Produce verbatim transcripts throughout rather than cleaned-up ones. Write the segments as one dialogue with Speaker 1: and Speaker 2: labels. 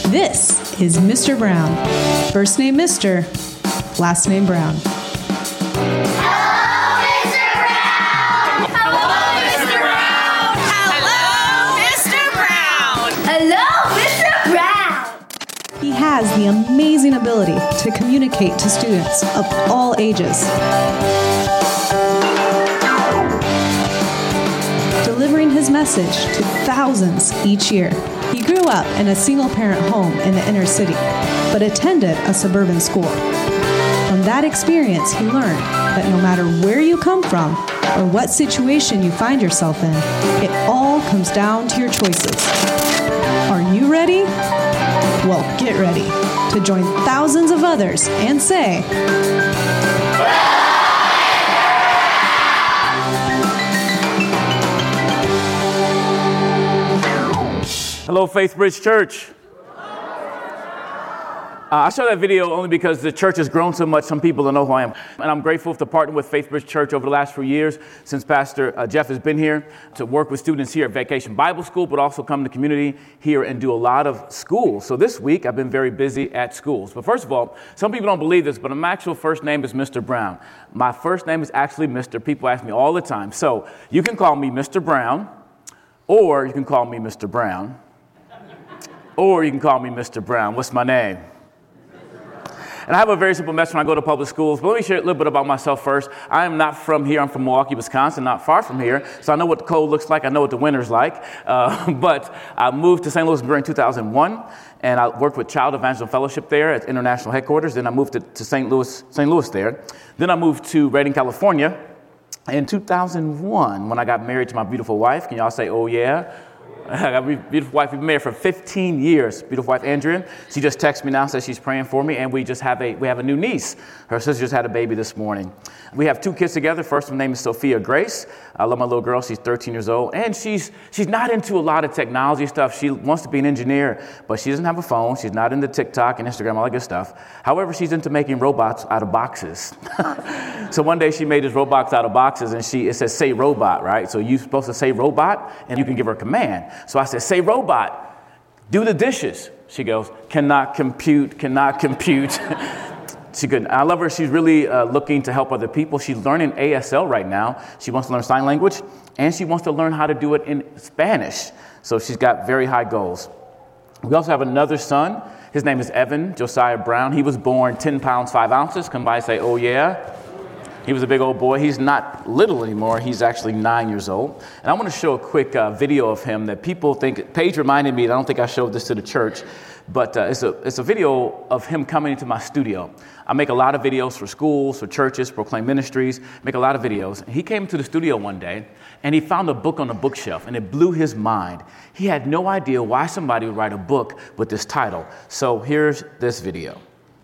Speaker 1: This is Mister Brown. First name Mister, last name Brown.
Speaker 2: Hello, Mister Brown! Hello, Mister Brown! Hello, Mister Brown!
Speaker 1: Hello, Mister Brown! He has the amazing ability to communicate to students of all ages, delivering his message to thousands each year. He grew up in a single-parent home in the inner city, but attended a suburban school. From that experience, he learned that no matter where you come from or what situation you find yourself in, it all comes down to your choices. Are you ready? Well, get ready to join thousands of others and say,
Speaker 3: Hello, Faith Bridge Church. Uh, I show that video only because the church has grown so much, some people don't know who I am. And I'm grateful to partner with Faith Bridge Church over the last few years since Pastor uh, Jeff has been here to work with students here at Vacation Bible School, but also come to the community here and do a lot of schools. So this week, I've been very busy at schools. But first of all, some people don't believe this, but my actual first name is Mister Brown. My first name is actually Mister People ask me all the time. So you can call me Mister Brown, or you can call me Mister Brown. Or you can call me Mister Brown. What's my name? And I have a very simple message when I go to public schools. But let me share a little bit about myself first. I am not from here. I'm from Milwaukee, Wisconsin, not far from here. So I know what the cold looks like. I know what the winter's like. Uh, but I moved to Saint Louis, Missouri in two thousand one. And I worked with Child Evangelism Fellowship there at International Headquarters. Then I moved to, to Saint Louis, Saint Louis there. Then I moved to Redding, California in two thousand one when I got married to my beautiful wife. Can y'all say, oh, yeah? I got a beautiful wife. We've been married for fifteen years. Beautiful wife, Andrea. She just texted me now, says she's praying for me, and we just have a we have a new niece. Her sister just had a baby this morning. We have two kids together. First one name is Sophia Grace. I love my little girl. She's thirteen years old, and she's she's not into a lot of technology stuff. She wants to be an engineer, but she doesn't have a phone. She's not into TikTok and Instagram, all that good stuff. However, she's into making robots out of boxes. So one day she made this robots out of boxes, and she it says say robot, right? So you're supposed to say robot, and you can give her a command. So I said, say robot, do the dishes. She goes, cannot compute, cannot compute. She couldn't. I love her. She's really uh, looking to help other people. She's learning A S L right now. She wants to learn sign language, and she wants to learn how to do it in Spanish. So she's got very high goals. We also have another son. His name is Evan Josiah Brown. He was born ten pounds, five ounces. Come by and say, oh, yeah. He was a big old boy. He's not little anymore. He's actually nine years old. And I want to show a quick uh, video of him that people think, Paige reminded me, I don't think I showed this to the church, but uh, it's a it's a video of him coming into my studio. I make a lot of videos for schools, for churches, Proclaim Ministries, make a lot of videos. And he came to the studio one day, and he found a book on the bookshelf, and it blew his mind. He had no idea why somebody would write a book with this title. So here's this video.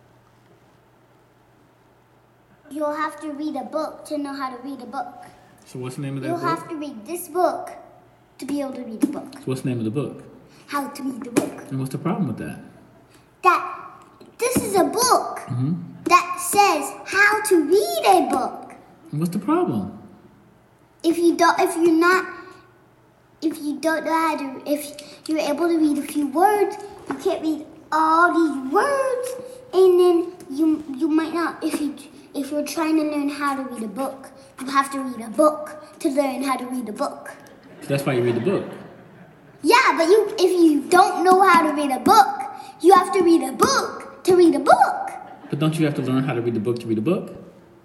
Speaker 4: You'll have to read a book to know how to read a book.
Speaker 5: So what's the name of that
Speaker 4: You'll
Speaker 5: book?
Speaker 4: You'll have to read this book to be able to read a book.
Speaker 5: So what's the name of the book?
Speaker 4: How to read the book.
Speaker 5: And what's the problem with that?
Speaker 4: That this is a book
Speaker 5: Mm-hmm.
Speaker 4: that says how to read a book.
Speaker 5: And what's the problem?
Speaker 4: If you don't, if you're not, if you don't know how to, if you're able to read a few words, you can't read all these words, and then you you might not. If you if you're trying to learn how to read a book, you have to read a book to learn how to read a book.
Speaker 5: So that's why you read the book.
Speaker 4: Yeah, but you if you don't know how to read a book, you have to read a book to read a book.
Speaker 5: But don't you have to learn how to read the book to read a book?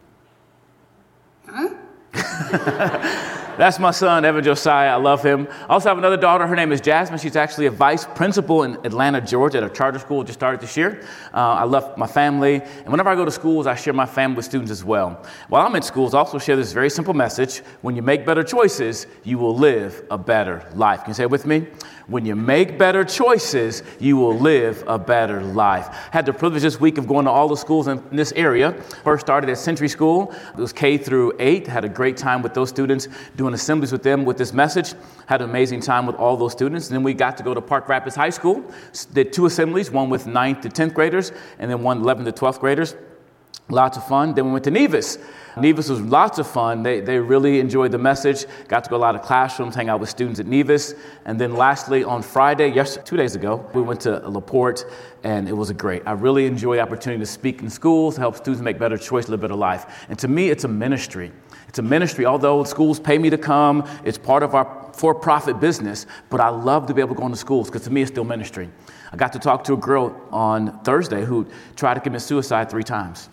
Speaker 4: Huh?
Speaker 3: That's my son, Evan Josiah. I love him. I also have another daughter. Her name is Jasmine. She's actually a vice principal in Atlanta, Georgia, at a charter school just started this year. Uh, I love my family. And whenever I go to schools, I share my family with students as well. While I'm in schools, I also share this very simple message. When you make better choices, you will live a better life. Can you say it with me? When you make better choices, you will live a better life. I had the privilege this week of going to all the schools in this area. First started at Century School. It was K through eight. Had a great time with those students, doing assemblies with them with this message. Had an amazing time with all those students. And then we got to go to Park Rapids High School. Did two assemblies, one with ninth to tenth graders, and then one eleventh to twelfth graders. Lots of fun. Then we went to Nevis. Nevis was lots of fun. They they really enjoyed the message. Got to go to a lot of classrooms, hang out with students at Nevis. And then lastly, on Friday, yes, two days ago, we went to LaPorte, and it was a great. I really enjoyed the opportunity to speak in schools, to help students make better choice, live better life. And to me, it's a ministry. It's a ministry. Although schools pay me to come, it's part of our for-profit business, but I love to be able to go into schools because to me, it's still ministry. I got to talk to a girl on Thursday who tried to commit suicide three times.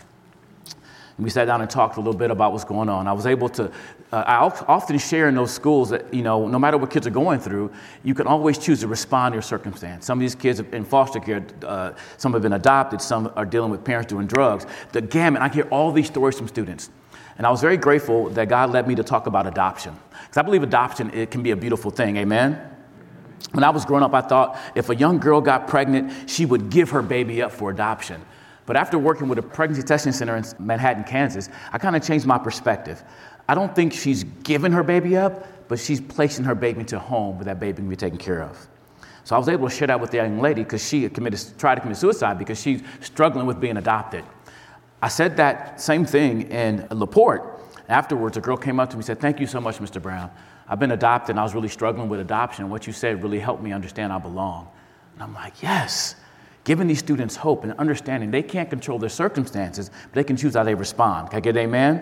Speaker 3: We sat down and talked a little bit about what's going on. I was able to, uh, I often share in those schools that, you know, no matter what kids are going through, you can always choose to respond to your circumstance. Some of these kids in foster care, uh, some have been adopted, some are dealing with parents doing drugs. The gamut, I hear all these stories from students. And I was very grateful that God led me to talk about adoption. Because I believe adoption, it can be a beautiful thing, amen? When I was growing up, I thought if a young girl got pregnant, she would give her baby up for adoption. But after working with a pregnancy testing center in Manhattan, Kansas, I kind of changed my perspective. I don't think she's giving her baby up, but she's placing her baby into a home where that baby can be taken care of. So I was able to share that with the young lady because she had committed, tried to commit suicide because she's struggling with being adopted. I said that same thing in LaPorte. Afterwards, a girl came up to me and said, "Thank you so much, Mister Brown. I've been adopted and I was really struggling with adoption. What you said really helped me understand I belong." And I'm like, yes. Giving these students hope and understanding they can't control their circumstances, but they can choose how they respond. Can I get an amen?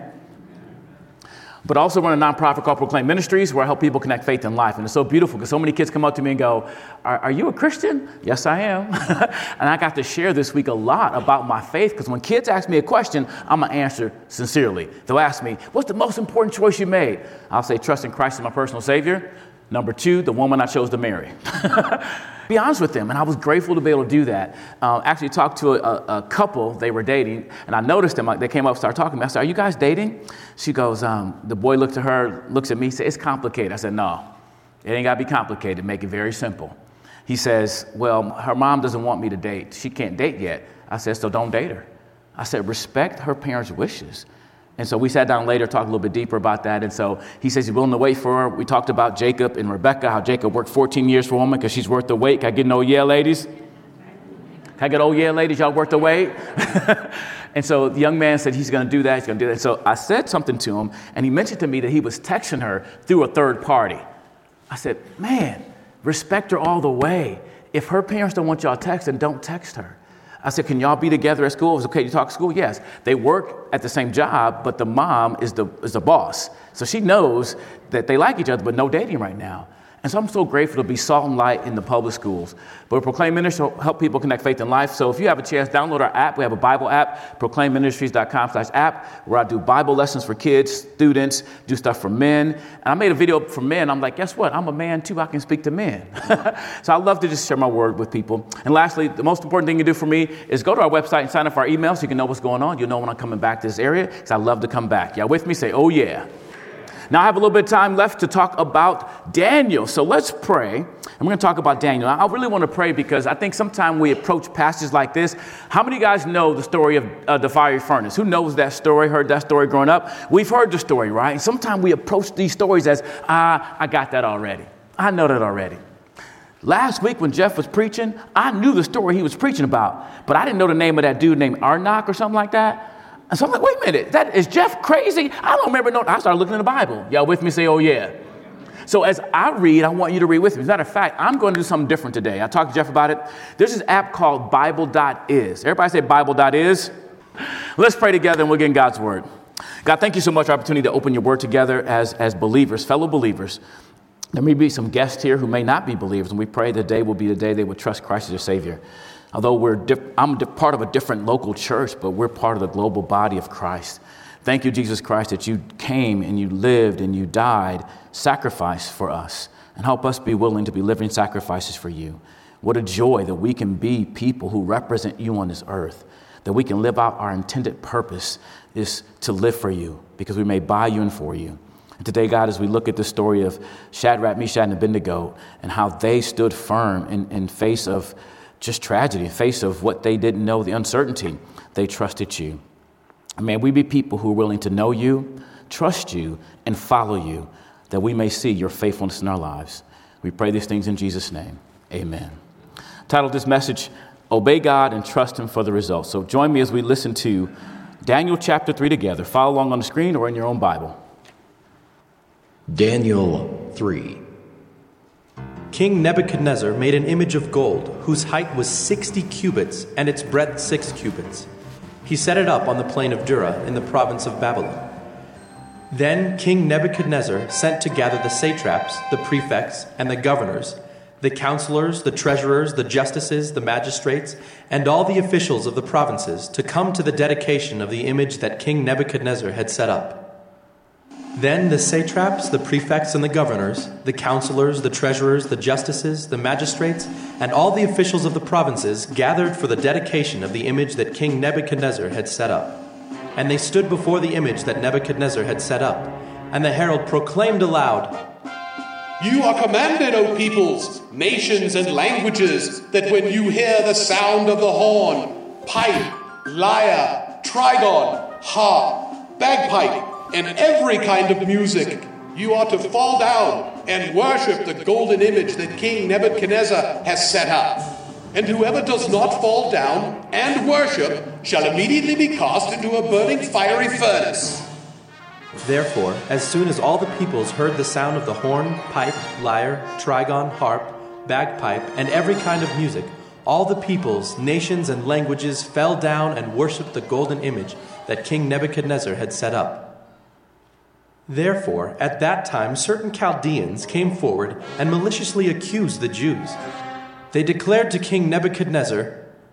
Speaker 3: But I also run a nonprofit called Proclaim Ministries where I help people connect faith and life. And it's so beautiful because so many kids come up to me and go, are, are you a Christian? Yes, I am. And I got to share this week a lot about my faith because when kids ask me a question, I'm going to answer sincerely. They'll ask me, what's the most important choice you made? I'll say, trust in Christ as my personal Savior. Number two, the woman I chose to marry. Be honest with them. And I was grateful to be able to do that. Uh, actually talked to a, a couple, they were dating, and I noticed them, like, they came up and started talking to me. I said, are you guys dating? She goes, um, the boy looked at her, looks at me, said, it's complicated. I said, no, it ain't got to be complicated. Make it very simple. He says, well, her mom doesn't want me to date. She can't date yet. I said, so don't date her. I said, respect her parents' wishes. And so we sat down later, talked a little bit deeper about that. And so he says he's willing to wait for her. We talked about Jacob and Rebecca, how Jacob worked fourteen years for a woman because she's worth the wait. Can I get an oh yeah, ladies? Can I get oh yeah, ladies? Y'all worth the wait? And so the young man said he's going to do that. He's going to do that. So I said something to him, and he mentioned to me that he was texting her through a third party. I said, man, respect her all the way. If her parents don't want y'all texting, don't text her. I said, can y'all be together at school? It was okay to talk to school? Yes. They work at the same job, but the mom is the is the boss. So she knows that they like each other, but no dating right now. And so I'm so grateful to be salt and light in the public schools. But Proclaim Ministries help people connect faith and life. So if you have a chance, download our app. We have a Bible app, proclaim ministries dot com slash app, where I do Bible lessons for kids, students, do stuff for men. And I made a video for men. I'm like, guess what? I'm a man too. I can speak to men. So I love to just share my word with people. And lastly, the most important thing you do for me is go to our website and sign up for our email so you can know what's going on. You'll know when I'm coming back to this area because I love to come back. Y'all with me? Say, oh yeah. Now, I have a little bit of time left to talk about Daniel. So let's pray. And we're going to talk about Daniel. I really want to pray because I think sometimes we approach passages like this. How many of you guys know the story of uh, the fiery furnace? Who knows that story, heard that story growing up? We've heard the story, right? And sometimes we approach these stories as, ah, I got that already. I know that already. Last week when Jeff was preaching, I knew the story he was preaching about, but I didn't know the name of that dude named Arnok or something like that. And so I'm like, wait a minute, that is Jeff crazy? I don't remember. No, I started looking in the Bible. Y'all with me? Say, oh, yeah. So as I read, I want you to read with me. As a matter of fact, I'm going to do something different today. I talked to Jeff about it. There's this app called Bible dot is. Everybody say Bible dot is. Let's pray together and we'll get in God's word. God, thank you so much for the opportunity to open your word together as, as believers, fellow believers. There may be some guests here who may not be believers, and we pray the day will be the day they would trust Christ as their Savior. Although we're diff- I'm di- part of a different local church, but we're part of the global body of Christ. Thank you, Jesus Christ, that you came and you lived and you died, sacrificed for us, and help us be willing to be living sacrifices for you. What a joy that we can be people who represent you on this earth, that we can live out our intended purpose is to live for you because we may by you and for you. And today, God, as we look at the story of Shadrach, Meshach, and Abednego and how they stood firm in, in face of just tragedy, in face of what they didn't know, the uncertainty, they trusted you. And may we be people who are willing to know you, trust you, and follow you, that we may see your faithfulness in our lives. We pray these things in Jesus' name. Amen. Title of this message, Obey God and Trust Him for the Results. So join me as we listen to Daniel chapter three together. Follow along on the screen or in your own Bible.
Speaker 6: Daniel three. King Nebuchadnezzar made an image of gold, whose height was sixty cubits, and its breadth six cubits. He set it up on the plain of Dura in the province of Babylon. Then King Nebuchadnezzar sent to gather the satraps, the prefects, and the governors, the counselors, the treasurers, the justices, the magistrates, and all the officials of the provinces to come to the dedication of the image that King Nebuchadnezzar had set up. Then the satraps, the prefects, and the governors, the counselors, the treasurers, the justices, the magistrates, and all the officials of the provinces gathered for the dedication of the image that King Nebuchadnezzar had set up. And they stood before the image that Nebuchadnezzar had set up, and the herald proclaimed aloud,
Speaker 7: "You are commanded, O peoples, nations, and languages, that when you hear the sound of the horn, pipe, lyre, trigon, harp, bagpipe, and every kind of music, you are to fall down and worship the golden image that King Nebuchadnezzar has set up. And whoever does not fall down and worship shall immediately be cast into a burning fiery furnace."
Speaker 6: Therefore, as soon as all the peoples heard the sound of the horn, pipe, lyre, trigon, harp, bagpipe, and every kind of music, all the peoples, nations, and languages fell down and worshipped the golden image that King Nebuchadnezzar had set up. Therefore, at that time, certain Chaldeans came forward and maliciously accused the Jews. They declared to King Nebuchadnezzar,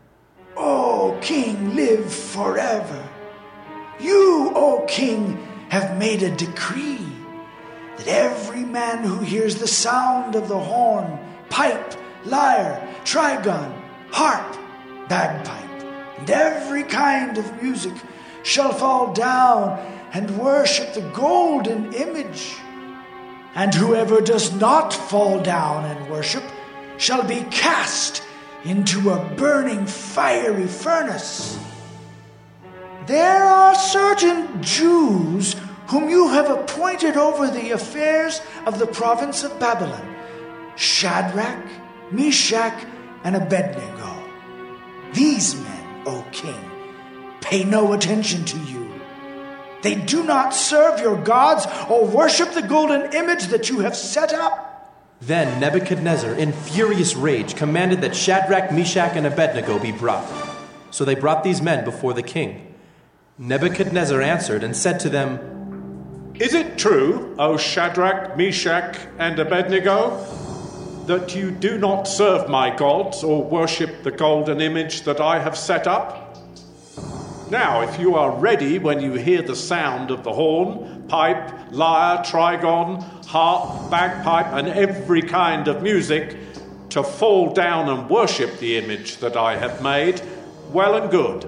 Speaker 8: "O king, live forever. You, O king, have made a decree that every man who hears the sound of the horn, pipe, lyre, trigon, harp, bagpipe, and every kind of music shall fall down and worship the golden image. And whoever does not fall down and worship shall be cast into a burning fiery furnace. There are certain Jews whom you have appointed over the affairs of the province of Babylon, Shadrach, Meshach, and Abednego. These men, O king, pay no attention to you. They do not serve your gods or worship the golden image that you have set up."
Speaker 6: Then Nebuchadnezzar, in furious rage, commanded that Shadrach, Meshach, and Abednego be brought. So they brought these men before the king. Nebuchadnezzar answered and said to them,
Speaker 9: "Is it true, O Shadrach, Meshach, and Abednego, that you do not serve my gods or worship the golden image that I have set up? Now, if you are ready when you hear the sound of the horn, pipe, lyre, trigon, harp, bagpipe, and every kind of music, to fall down and worship the image that I have made, well and good.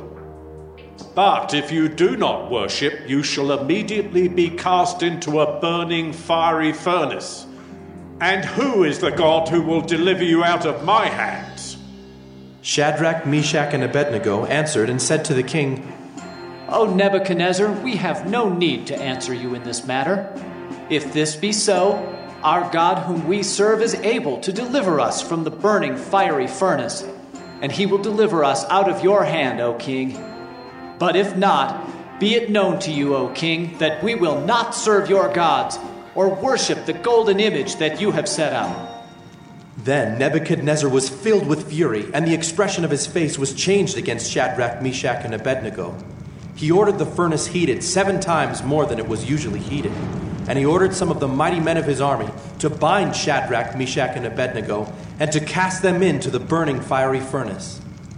Speaker 9: But if you do not worship, you shall immediately be cast into a burning fiery furnace. And who is the God who will deliver you out of my hands?"
Speaker 6: Shadrach, Meshach, and Abednego answered and said to the king,
Speaker 10: "O Nebuchadnezzar, we have no need to answer you in this matter. If this be so, our God whom we serve is able to deliver us from the burning fiery furnace, and he will deliver us out of your hand, O king. But if not, be it known to you, O king, that we will not serve your gods or worship the golden image that you have set up."
Speaker 6: Then Nebuchadnezzar was filled with fury, and the expression of his face was changed against Shadrach, Meshach, and Abednego. He ordered the furnace heated seven times more than it was usually heated, and he ordered some of the mighty men of his army to bind Shadrach, Meshach, and Abednego, and to cast them into the burning fiery furnace.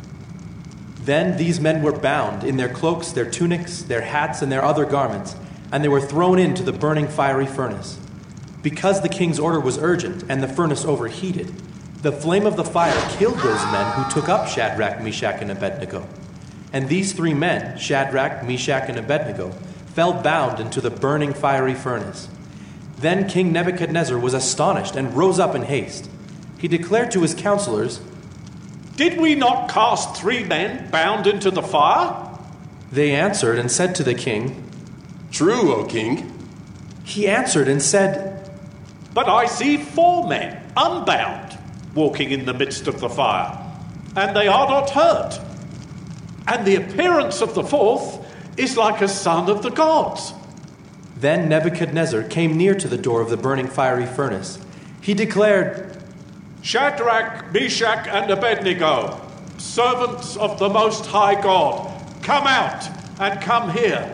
Speaker 6: Then these men were bound in their cloaks, their tunics, their hats, and their other garments, and they were thrown into the burning fiery furnace. Because the king's order was urgent and the furnace overheated, the flame of the fire killed those men who took up Shadrach, Meshach, and Abednego. And these three men, Shadrach, Meshach, and Abednego, fell bound into the burning fiery furnace. Then King Nebuchadnezzar was astonished and rose up in haste. He declared to his counselors,
Speaker 9: "Did we not cast three men bound into the fire?"
Speaker 6: They answered and said to the king,
Speaker 7: "True, O king."
Speaker 6: He answered and said,
Speaker 9: "But I see four men, unbound, walking in the midst of the fire, and they are not hurt. And the appearance of the fourth is like a son of the gods.
Speaker 6: Then Nebuchadnezzar came near to the door of the burning fiery furnace. He declared,
Speaker 9: Shadrach, Meshach, and Abednego, servants of the Most High God, come out and come here.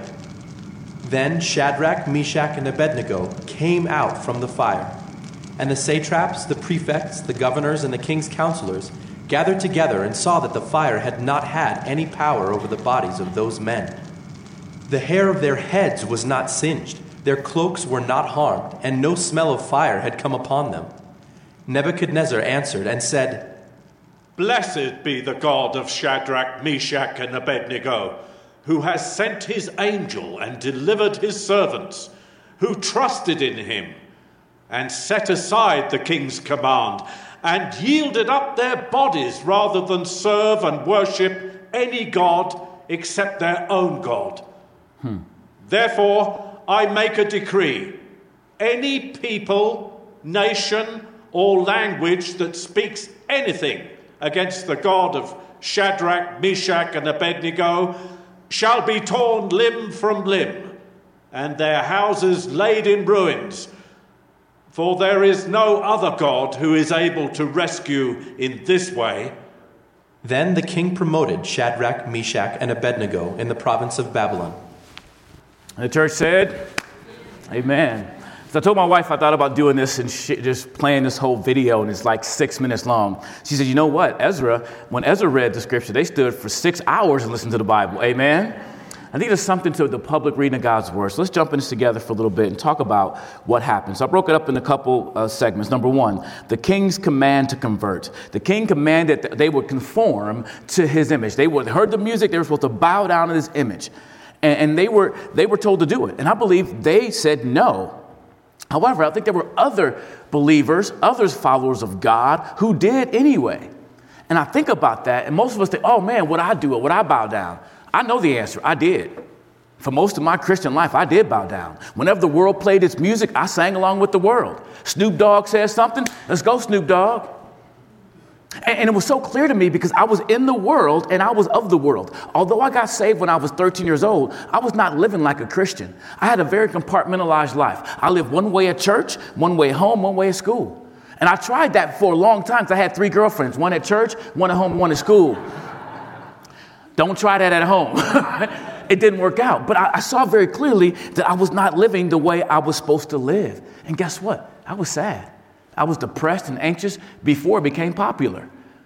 Speaker 6: Then Shadrach, Meshach, and Abednego came out from the fire. And the satraps, the prefects, the governors, and the king's counselors gathered together and saw that the fire had not had any power over the bodies of those men. The hair of their heads was not singed, their cloaks were not harmed, and no smell of fire had come upon them. Nebuchadnezzar answered and said,
Speaker 9: Blessed be the God of Shadrach, Meshach, and Abednego, who has sent his angel and delivered his servants, who trusted in him, and set aside the king's command, and yielded up their bodies rather than serve and worship any god except their own God. Hmm. Therefore, I make a decree. Any people, nation, or language that speaks anything against the God of Shadrach, Meshach, and Abednego shall be torn limb from limb, and their houses laid in ruins. For there is no other God who is able to rescue in this way.
Speaker 6: Then the king promoted Shadrach, Meshach, and Abednego in the province of Babylon.
Speaker 3: And the church said, Amen. So I told my wife I thought about doing this and sh- just playing this whole video, and it's like six minutes long. She said, you know what, Ezra, when Ezra read the scripture, they stood for six hours and listened to the Bible. Amen. I think there's something to the public reading of God's word. So let's jump in this together for a little bit and talk about what happened. So I broke it up in a couple uh, segments. Number one, the king's command to convert. The king commanded that they would conform to his image. They would heard the music. They were supposed to bow down to this image. And, and they were they were told to do it. And I believe they said no. However, I think there were other believers, others followers of God who did anyway. And I think about that. And most of us think, oh, man, would I do it? Would I bow down? I know the answer. I did. For most of my Christian life, I did bow down. Whenever the world played its music, I sang along with the world. Snoop Dogg says something. Let's go, Snoop Dogg. And, and it was so clear to me because I was in the world and I was of the world. Although I got saved when I was thirteen years old, I was not living like a Christian. I had a very compartmentalized life. I lived one way at church, one way home, one way at school. And I tried that for a long time because I had three girlfriends, one at church, one at home, one at school. Don't try that at home. It didn't work out. But I, I saw very clearly that I was not living the way I was supposed to live. And guess what? I was sad. I was depressed and anxious before it became popular.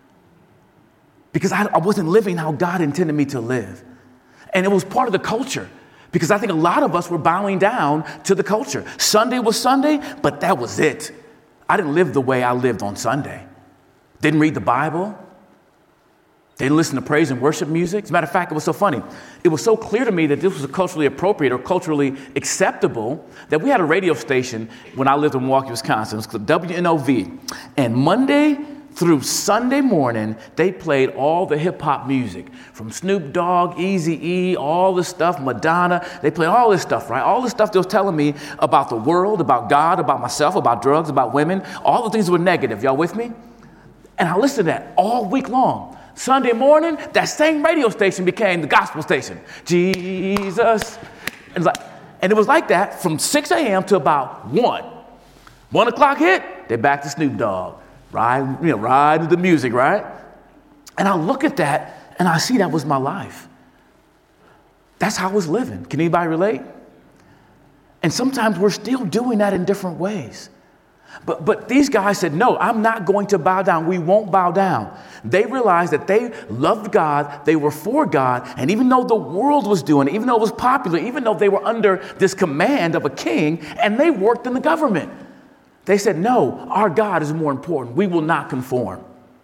Speaker 3: Because I, I wasn't living how God intended me to live. And it was part of the culture. Because I think a lot of us were bowing down to the culture. Sunday was Sunday, but that was it. I didn't live the way I lived on Sunday. Didn't read the Bible. Didn't listen to praise and worship music. As a matter of fact, it was so funny. It was so clear to me that this was culturally appropriate or culturally acceptable that we had a radio station when I lived in Milwaukee, Wisconsin. It was called W N O V. And Monday through Sunday morning, they played all the hip hop music from Snoop Dogg, Eazy-E, all this stuff, Madonna. They played all this stuff, right? All this stuff that was telling me about the world, about God, about myself, about drugs, about women, all the things that were negative. Y'all with me? And I listened to that all week long. Sunday morning, that same radio station became the gospel station. Jesus. And it was like, and it was like that from six a.m. to about one. One o'clock hit, they're back to Snoop Dogg. Ride, you know, ride to the music, right? And I look at that and I see that was my life. That's how I was living. Can anybody relate? And sometimes we're still doing that in different ways. But but these guys said, no, I'm not going to bow down. We won't bow down. They realized that they loved God. They were for God. And even though the world was doing it, even though it was popular, even though they were under this command of a king, and they worked in the government, they said, no, our God is more important. We will not conform.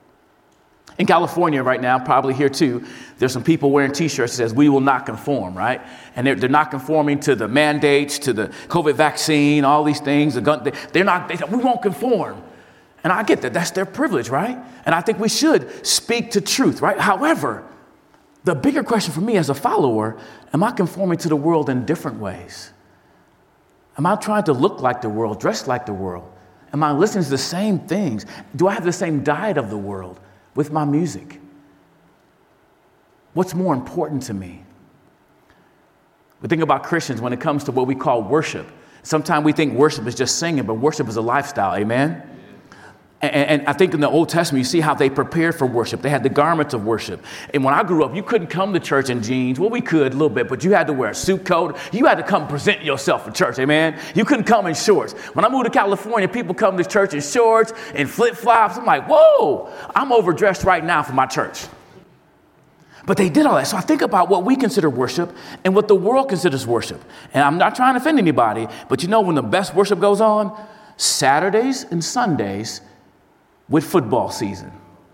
Speaker 3: In California right now, probably here too, there's some people wearing T-shirts that says, we will not conform, right? And they're, they're not conforming to the mandates, to the COVID vaccine, all these things. The gun, they, they're not, they, we won't conform. And I get that. That's their privilege, right? And I think we should speak to truth, right? However, the bigger question for me as a follower, am I conforming to the world in different ways? Am I trying to look like the world, dress like the world? Am I listening to the same things? Do I have the same diet of the world with my music? What's more important to me? We think about Christians when it comes to what we call worship. Sometimes we think worship is just singing, but worship is a lifestyle, amen? And, and I think in the Old Testament, you see how they prepared for worship. They had the garments of worship. And when I grew up, you couldn't come to church in jeans. Well, we could a little bit, but you had to wear a suit coat. You had to come present yourself for church, amen? You couldn't come in shorts. When I moved to California, people come to church in shorts and flip-flops. I'm like, whoa, I'm overdressed right now for my church. But they did all that. So I think about what we consider worship and what the world considers worship. And I'm not trying to offend anybody, but you know when the best worship goes on? Saturdays and Sundays with football season.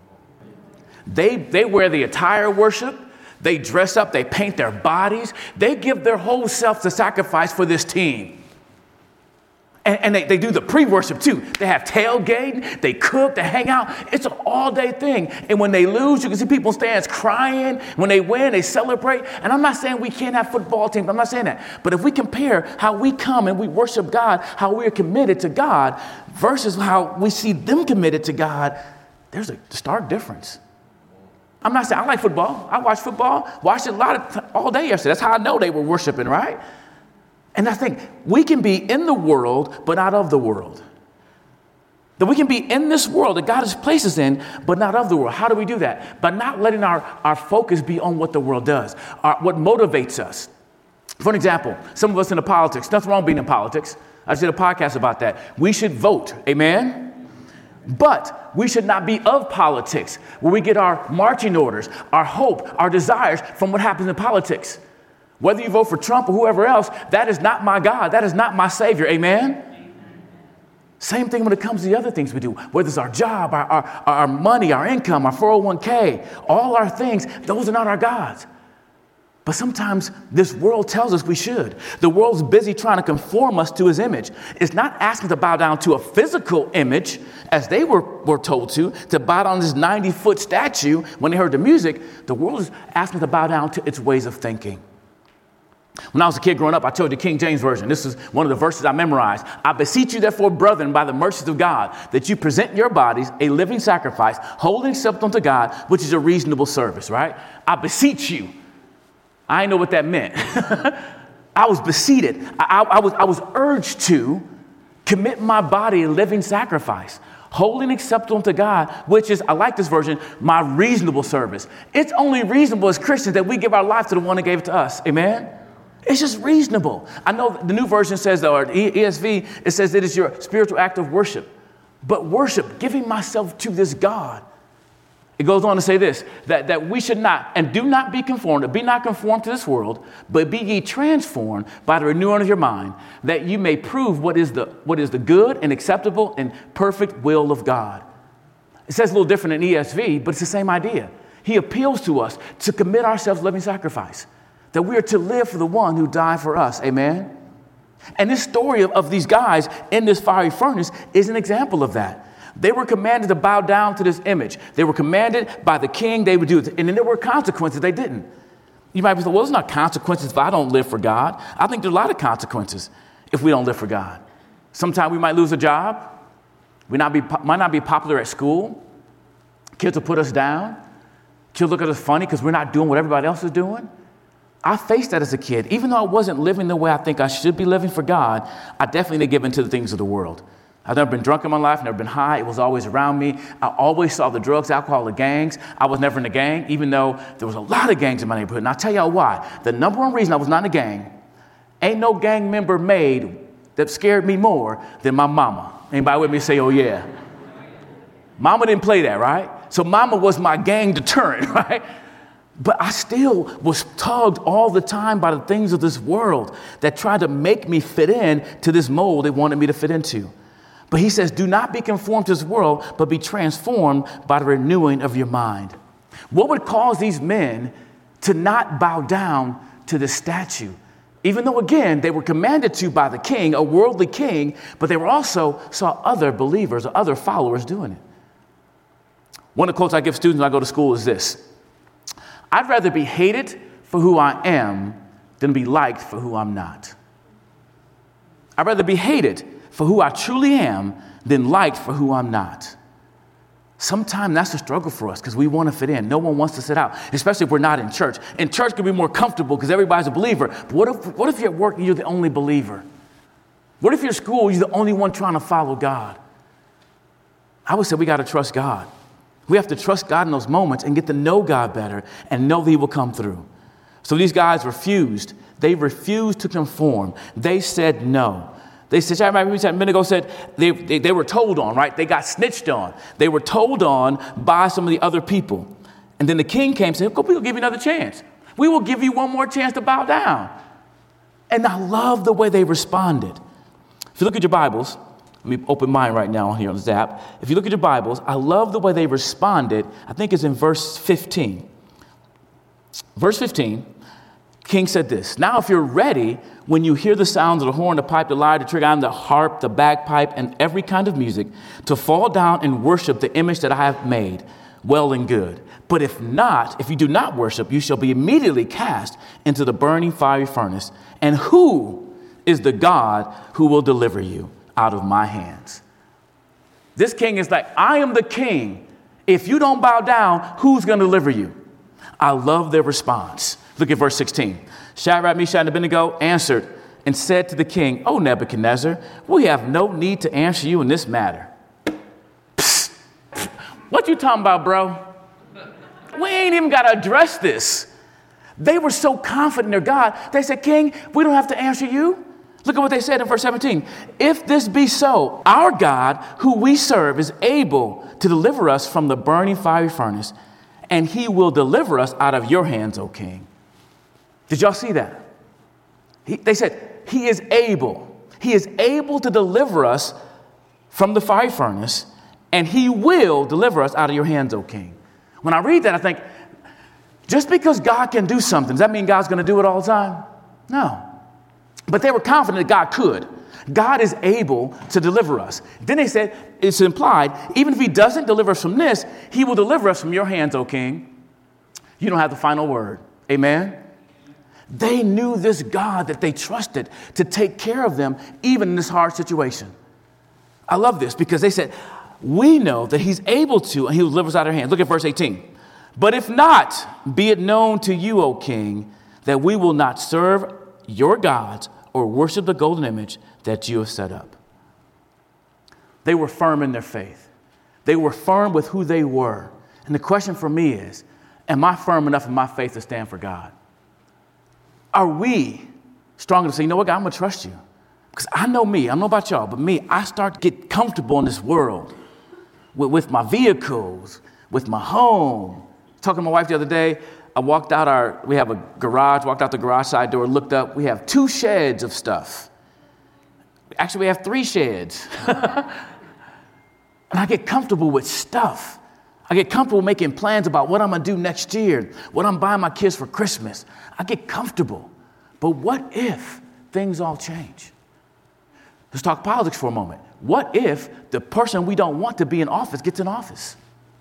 Speaker 3: They, they wear the attire worship. They dress up. They paint their bodies. They give their whole self to sacrifice for this team. And, and they, they do the pre-worship too. They have tailgating, they cook, they hang out. It's an all-day thing. And when they lose, you can see people in stands crying. When they win, they celebrate. And I'm not saying we can't have football teams. I'm not saying that. But if we compare how we come and we worship God, how we are committed to God, versus how we see them committed to God, there's a stark difference. I'm not saying I like football. I watch football, watched it a lot of t- all day yesterday. That's how I know they were worshiping, right? And I think we can be in the world, but not of the world. That we can be in this world that God has placed us in, but not of the world. How do we do that? By not letting our, our focus be on what the world does, our, what motivates us. For an example, some of us in the politics, nothing wrong being in politics. I just did a podcast about that. We should vote, amen? But we should not be of politics, where we get our marching orders, our hope, our desires from what happens in politics. Whether you vote for Trump or whoever else, that is not my God. That is not my Savior. Amen? Amen. Same thing when it comes to the other things we do. Whether it's our job, our, our, our money, our income, our four oh one k, all our things, those are not our gods. But sometimes this world tells us we should. The world's busy trying to conform us to his image. It's not asking to bow down to a physical image, as they were, were told to, to bow down to this ninety-foot statue when they heard the music. The world is asking to bow down to its ways of thinking. When I was a kid growing up, I told you King James Version. This is one of the verses I memorized. I beseech you, therefore, brethren, by the mercies of God, that you present your bodies a living sacrifice, holy and acceptable to God, which is a reasonable service, right? I beseech you. I didn't know what that meant. I was beseated. I, I, I, was, I was urged to commit my body a living sacrifice, holy and acceptable to God, which is, I like this version, my reasonable service. It's only reasonable as Christians that we give our life to the one that gave it to us. Amen? It's just reasonable. I know the new version says, or E S V, it says it is your spiritual act of worship. But worship, giving myself to this God. It goes on to say this, that, that we should not, and do not be conformed, be not conformed to this world, but be ye transformed by the renewing of your mind, that you may prove what is the, what is the good and acceptable and perfect will of God. It says a little different in E S V, but it's the same idea. He appeals to us to commit ourselves to living sacrifice, that we are to live for the one who died for us. Amen? And this story of, of these guys in this fiery furnace is an example of that. They were commanded to bow down to this image. They were commanded by the king they would do it. And then there were consequences. They didn't. You might be saying, well, there's not consequences if I don't live for God. I think there's a lot of consequences if we don't live for God. Sometimes we might lose a job. We not be, might not be popular at school. Kids will put us down. Kids look at us funny because we're not doing what everybody else is doing. I faced that as a kid. Even though I wasn't living the way I think I should be living for God, I definitely didn't give in to the things of the world. I've never been drunk in my life, never been high. It was always around me. I always saw the drugs, alcohol, the gangs. I was never in a gang, even though there was a lot of gangs in my neighborhood. And I'll tell y'all why. The number one reason I was not in a gang, ain't no gang member made that scared me more than my mama. Anybody with me say, oh yeah. Mama didn't play that, right? So mama was my gang deterrent, right? But I still was tugged all the time by the things of this world that tried to make me fit in to this mold they wanted me to fit into. But he says, do not be conformed to this world, but be transformed by the renewing of your mind. What would cause these men to not bow down to the statue? Even though, again, they were commanded to by the king, a worldly king, but they were also saw other believers or other followers doing it. One of the quotes I give students when I go to school is this: I'd rather be hated for who I am than be liked for who I'm not. I'd rather be hated for who I truly am than liked for who I'm not. Sometimes that's a struggle for us because we want to fit in. No one wants to sit out, especially if we're not in church. And church can be more comfortable because everybody's a believer. But what if, what if you're at work and you're the only believer? What if you're at school, you're the only one trying to follow God? I would say we got to trust God. We have to trust God in those moments and get to know God better and know that he will come through. So these guys refused. They refused to conform. They said no. They said, Shadrach, Meshach, and Abednego said they, they, they were told on, right? They got snitched on. They were told on by some of the other people. And then the king came and said, we will give you another chance. We will give you one more chance to bow down. And I love the way they responded. If you look at your Bibles, let me open mine right now here on Zap. If you look at your Bibles, I love the way they responded. I think it's in verse fifteen. Verse fifteen. King said this, now if you're ready, when you hear the sounds of the horn, the pipe, the lyre, the trigon, the harp, the bagpipe, and every kind of music, to fall down and worship the image that I have made, well and good. But if not, if you do not worship, you shall be immediately cast into the burning fiery furnace. And who is the God who will deliver you out of my hands? This king is like, I am the king. If you don't bow down, who's going to deliver you? I love their response. Look at verse sixteen. Shadrach, Meshach, and Abednego answered and said to the king, O Nebuchadnezzar, we have no need to answer you in this matter. Psst. What you talking about, bro? We ain't even got to address this. They were so confident in their God. They said, King, we don't have to answer you. Look at what they said in verse seventeen. If this be so, our God, who we serve, is able to deliver us from the burning fiery furnace, and he will deliver us out of your hands, O king. Did y'all see that? He, they said, he is able. He is able to deliver us from the fiery furnace, and he will deliver us out of your hands, O king. When I read that, I think, just because God can do something, does that mean God's going to do it all the time? No. But they were confident that God could. God is able to deliver us. Then they said, it's implied, even if he doesn't deliver us from this, he will deliver us from your hands, O king. You don't have the final word. Amen? They knew this God that they trusted to take care of them, even in this hard situation. I love this because they said, we know that he's able to, and he will deliver us out of our hands. Look at verse eighteen. But if not, be it known to you, O king, that we will not serve your gods or worship the golden image that you have set up. They were firm in their faith. They were firm with who they were. And the question for me is, am I firm enough in my faith to stand for God? Are we strong enough to say, you know what, God, I'm going to trust you? Because I know me. I don't know about y'all, but me, I start to get comfortable in this world with, with my vehicles, with my home. Talking to my wife the other day, I walked out our, we have a garage, walked out the garage side door, looked up. We have two sheds of stuff. Actually, we have three sheds. And I get comfortable with stuff. I get comfortable making plans about what I'm going to do next year, what I'm buying my kids for Christmas. I get comfortable. But what if things all change? Let's talk politics for a moment. What if the person we don't want to be in office gets in office?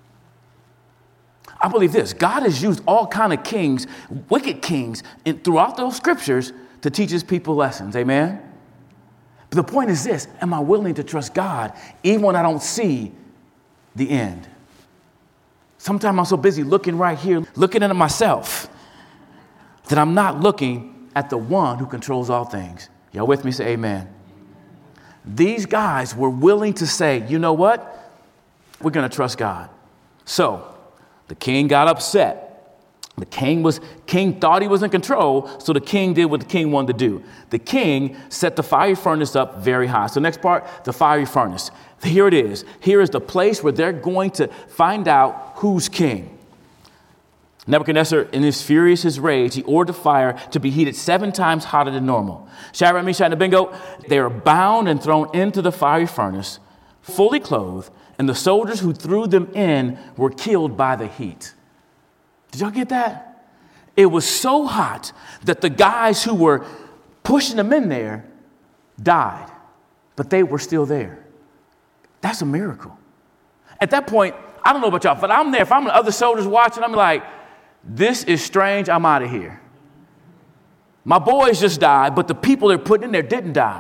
Speaker 3: I believe this. God has used all kind of kings, wicked kings, in, throughout those scriptures to teach his people lessons. Amen? But the point is this. Am I willing to trust God even when I don't see the end? Sometimes I'm so busy looking right here, looking at myself, that I'm not looking at the one who controls all things. Y'all with me? Say amen. These guys were willing to say, you know what? We're going to trust God. So the king got upset. The king was king thought he was in control, so the king did what the king wanted to do. The king set the fiery furnace up very high. So next part, the fiery furnace. Here it is. Here is the place where they're going to find out who's king. Nebuchadnezzar, in his furious his rage, he ordered the fire to be heated seven times hotter than normal. Shadrach, Meshach, and Abednego, they are bound and thrown into the fiery furnace, fully clothed, and the soldiers who threw them in were killed by the heat. Did y'all get that? It was so hot that the guys who were pushing them in there died, but they were still there. That's a miracle. At that point, I don't know about y'all, but I'm there. If I'm the other soldiers watching, I'm like, this is strange. I'm out of here. My boys just died, but the people they're putting in there didn't die.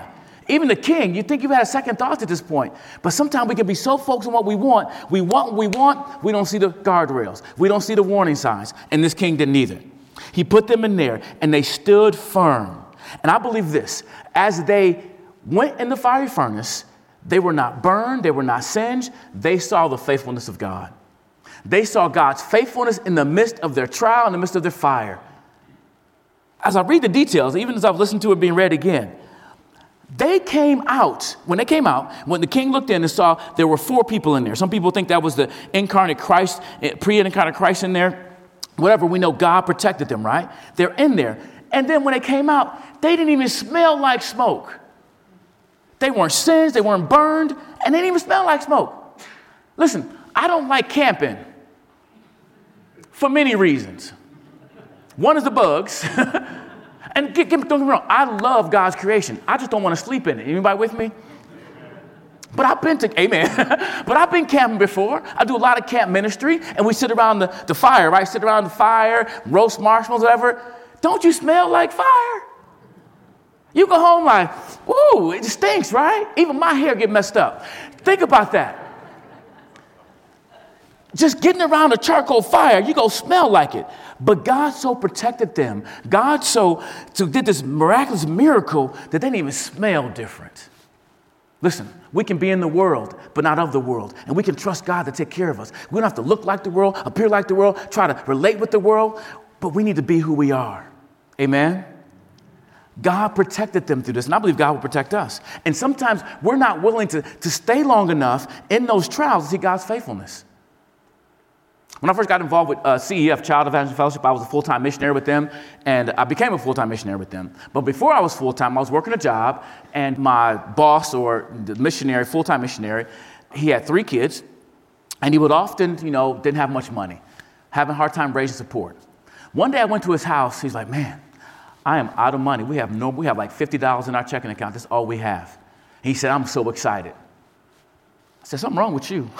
Speaker 3: Even the king, you think you've had a second thought at this point. But sometimes we can be so focused on what we want. We want what we want. We don't see the guardrails. We don't see the warning signs. And this king didn't either. He put them in there and they stood firm. And I believe this, as they went in the fiery furnace, they were not burned. They were not singed. They saw the faithfulness of God. They saw God's faithfulness in the midst of their trial, in the midst of their fire. As I read the details, even as I've listened to it being read again, they came out, when they came out, when the king looked in and saw there were four people in there. Some people think that was the incarnate Christ, pre-incarnate Christ in there. Whatever, we know God protected them, right? They're in there. And then when they came out, they didn't even smell like smoke. They weren't singed, they weren't burned, and they didn't even smell like smoke. Listen, I don't like camping for many reasons. One is the bugs. And get, get, don't get me wrong, I love God's creation. I just don't want to sleep in it. Anybody with me? But I've been to, amen. But I've been camping before. I do a lot of camp ministry, and we sit around the, the fire, right? Sit around the fire, roast marshmallows, whatever. Don't you smell like fire? You go home like, ooh, it stinks, right? Even my hair get messed up. Think about that. Just getting around a charcoal fire, you go smell like it. But God so protected them. God so, so did this miraculous miracle that they didn't even smell different. Listen, we can be in the world, but not of the world. And we can trust God to take care of us. We don't have to look like the world, appear like the world, try to relate with the world, but we need to be who we are. Amen? God protected them through this, and I believe God will protect us. And sometimes we're not willing to, to stay long enough in those trials to see God's faithfulness. When I first got involved with uh, C E F, Child Evangelism Fellowship, I was a full-time missionary with them, and I became a full-time missionary with them. But before I was full-time, I was working a job, and my boss, or the missionary, full-time missionary, he had three kids, and he would often, you know, didn't have much money, having a hard time raising support. One day I went to his house. He's like, man, I am out of money. We have no, we have like fifty dollars in our checking account. That's all we have. He said, I'm so excited. I said, something wrong with you.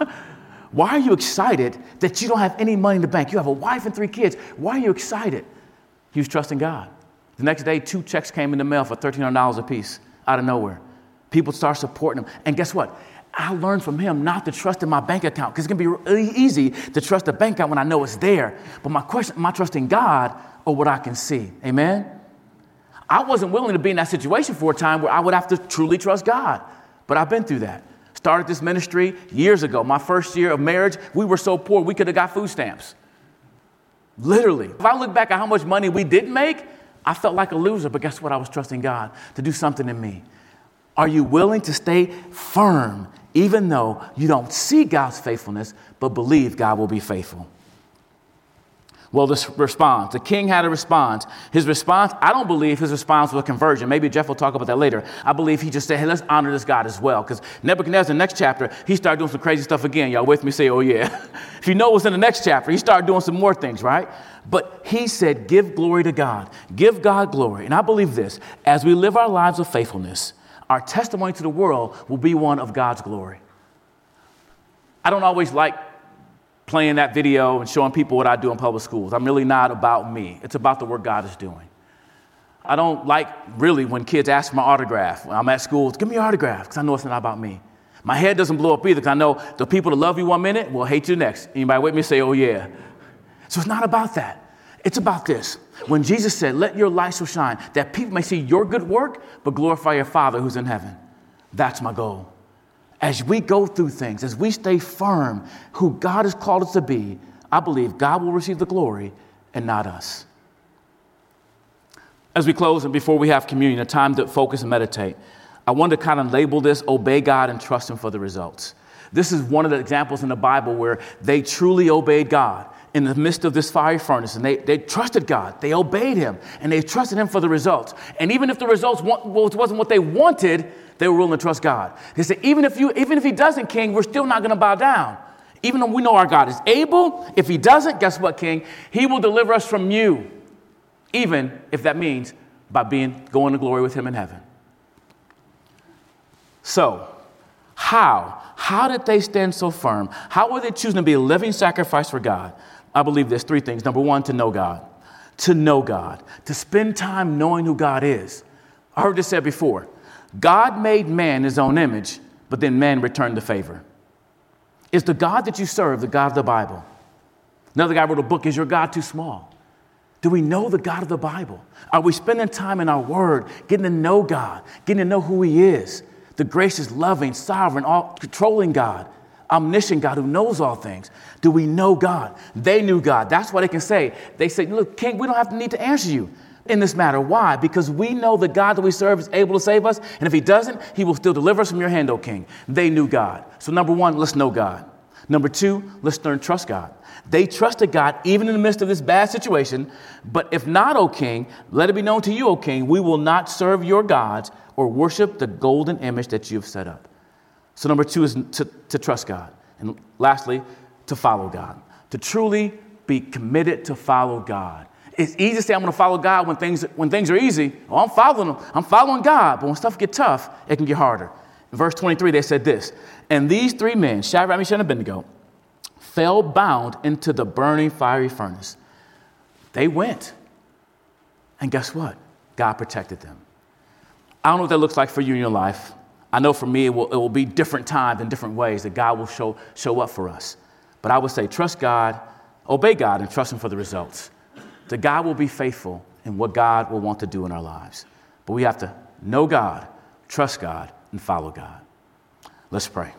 Speaker 3: Why are you excited that you don't have any money in the bank? You have a wife and three kids. Why are you excited? He was trusting God. The next day, two checks came in the mail for thirteen hundred dollars a piece out of nowhere. People start supporting him. And guess what? I learned from him not to trust in my bank account, because it's going to be really easy to trust a bank account when I know it's there. But my question, am I trusting God or what I can see? Amen? I wasn't willing to be in that situation for a time where I would have to truly trust God. But I've been through that. Started this ministry years ago. My first year of marriage, we were so poor we could have got food stamps. Literally. If I look back at how much money we didn't make, I felt like a loser. But guess what? I was trusting God to do something in me. Are you willing to stay firm even though you don't see God's faithfulness, but believe God will be faithful? Well, this response, the king had a response. His response, I don't believe his response was a conversion. Maybe Jeff will talk about that later. I believe he just said, hey, let's honor this God as well. Because Nebuchadnezzar, in the next chapter, he started doing some crazy stuff again. Y'all with me? Say, oh, yeah. If you know what's in the next chapter, he started doing some more things, right? But he said, give glory to God. Give God glory. And I believe this, as we live our lives of faithfulness, our testimony to the world will be one of God's glory. I don't always like playing that video and showing people what I do in public schools. I'm really not about me. It's about the work God is doing. I don't like really when kids ask for my autograph. When I'm at school, give me your autograph, because I know it's not about me. My head doesn't blow up either, because I know the people that love you one minute will hate you next. Anybody with me? Say, oh, yeah. So it's not about that. It's about this. When Jesus said, let your light so shine that people may see your good work, but glorify your Father who's in heaven. That's my goal. As we go through things, as we stay firm who God has called us to be, I believe God will receive the glory and not us. As we close and before we have communion, a time to focus and meditate, I want to kind of label this, obey God and trust him for the results. This is one of the examples in the Bible where they truly obeyed God in the midst of this fiery furnace, and they, they trusted God. They obeyed him, and they trusted him for the results. And even if the results wasn't what they wanted, they were willing to trust God. They said, even if you, even if he doesn't, King, we're still not going to bow down. Even though we know our God is able, if he doesn't, guess what, King? He will deliver us from you, even if that means by being going to glory with him in heaven. So, how? How did they stand so firm? How were they choosing to be a living sacrifice for God? I believe there's three things. Number one, to know God. To know God. To spend time knowing who God is. I heard this said before. God made man in his own image, but then man returned the favor. Is the God that you serve the God of the Bible? Another guy wrote a book, Is Your God Too Small? Do we know the God of the Bible? Are we spending time in our word, getting to know God, getting to know who he is, the gracious, loving, sovereign, all-controlling God, omniscient God who knows all things? Do we know God? They knew God. That's why they can say, they say, look, King, we don't have to need to answer you in this matter. Why? Because we know the God that we serve is able to save us. And if he doesn't, he will still deliver us from your hand, O King. They knew God. So number one, let's know God. Number two, let's learn to trust God. They trusted God even in the midst of this bad situation. But if not, O King, let it be known to you, O King, we will not serve your gods or worship the golden image that you have set up. So number two is to, to trust God. And lastly, to follow God. To truly be committed to follow God. It's easy to say I'm going to follow God when things when things are easy. Oh, I'm following him. I'm following God. But when stuff gets tough, it can get harder. In verse twenty-three, they said this, and these three men, Shadrach, Meshach, and Abednego, fell bound into the burning fiery furnace. They went. And guess what? God protected them. I don't know what that looks like for you in your life. I know for me, it will, it will be different times and different ways that God will show, show up for us. But I would say trust God, obey God, and trust him for the results. That God will be faithful in what God will want to do in our lives. But we have to know God, trust God, and follow God. Let's pray.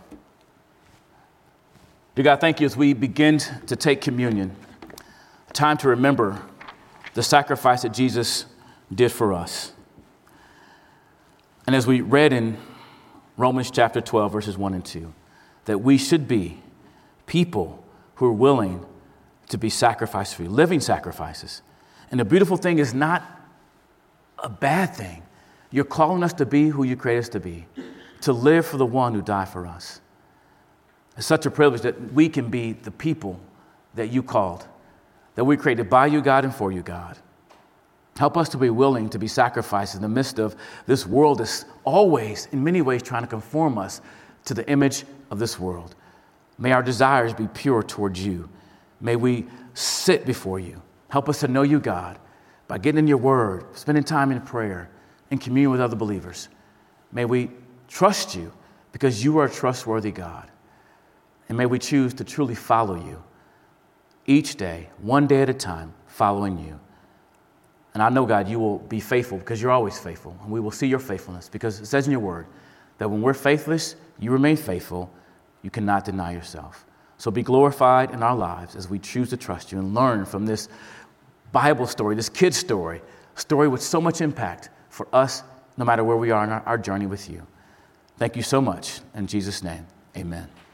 Speaker 3: Dear God, thank you as we begin to take communion. Time to remember the sacrifice that Jesus did for us. And as we read in Romans chapter twelve, verses one and two, that we should be people who are willing to be sacrificed for you, living sacrifices. And the beautiful thing is not a bad thing. You're calling us to be who you created us to be, to live for the one who died for us. It's such a privilege that we can be the people that you called, that we created by you, God, and for you, God. Help us to be willing to be sacrificed in the midst of this world that's always, in many ways, trying to conform us to the image of this world. May our desires be pure towards you. May we sit before you. Help us to know you, God, by getting in your word, spending time in prayer, in communion with other believers. May we trust you because you are a trustworthy God. And may we choose to truly follow you each day, one day at a time, following you. And I know, God, you will be faithful because you're always faithful. And we will see your faithfulness because it says in your word that when we're faithless, you remain faithful. You cannot deny yourself. So be glorified in our lives as we choose to trust you and learn from this Bible story, this kid story, a story with so much impact for us, no matter where we are in our, our journey with you. Thank you so much. In Jesus' name, amen.